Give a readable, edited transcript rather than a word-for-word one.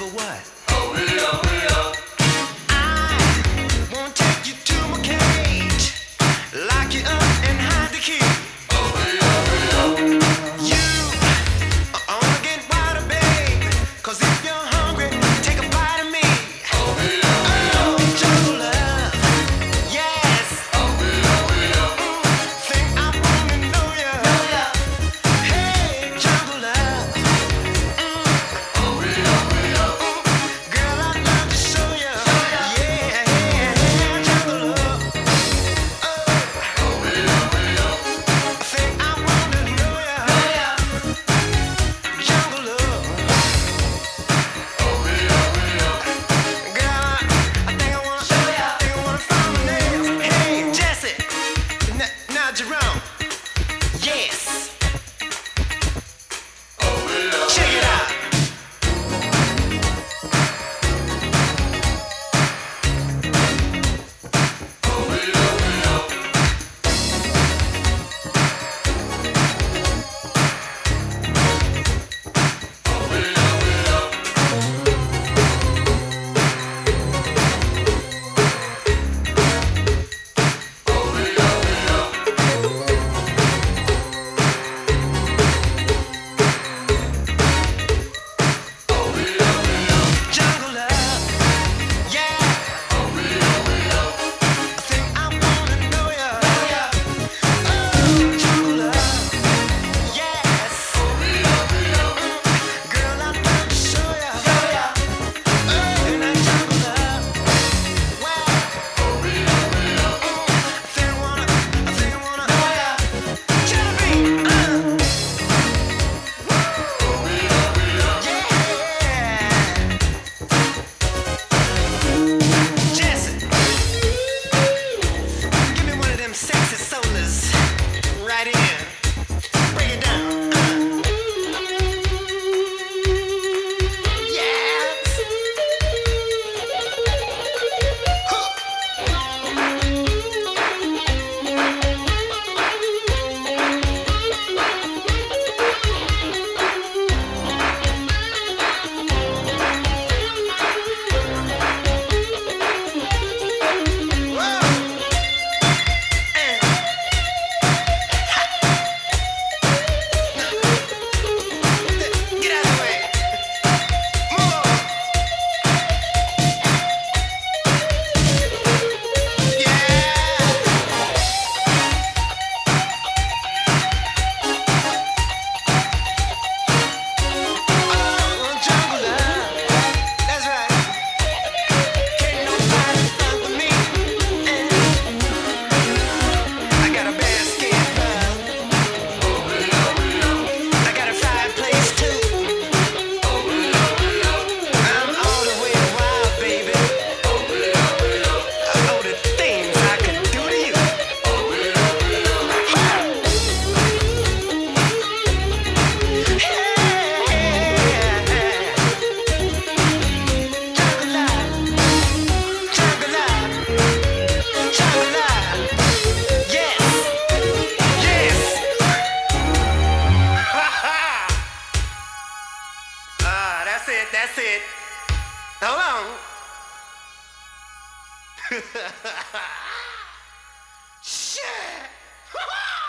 love or what? Oh, we are. I won't take you to my cage, lock you up and hide the key. Oh, we are. You are only getting wider, babe. 'Cause if you're hungry, take a bite of me. Oh, we Oh, jungle love, yes. are. Think I wanna know ya. Hey, jungle love, Oh, we are. girl, I'd love to show ya. Yeah, jungle love. Oh, we are. Think I wanna know ya. Jungle love. Oh, we are. Girl, I think I wanna find my nails. Hey, Jesse, now Jerome, yes, Oh, we are. check it out. Oh, we are. Oh, we are. Oh, we are. Oh, we are. Jungle love, yeah. Oh, we are. I think I wanna know ya. Oh, jungle love, yes. Girl, I'd love to show ya. Oh, now jungle love, wow. I think I wanna know ya. Jelly bean, Jesse, give me one of them sexy solas. Right in. Break it down. Yes. Whoa. Get out of the way. Move. Yeah. Oh, jungle love. That's right. Can't nobody fuck with me. I got a basket, I got a fireplace too. I'm all the way wild, baby. Oh, the things I can do to you. Jungle love, jungle love, jungle love. Yes, yes. That's it. Hold on. Shit.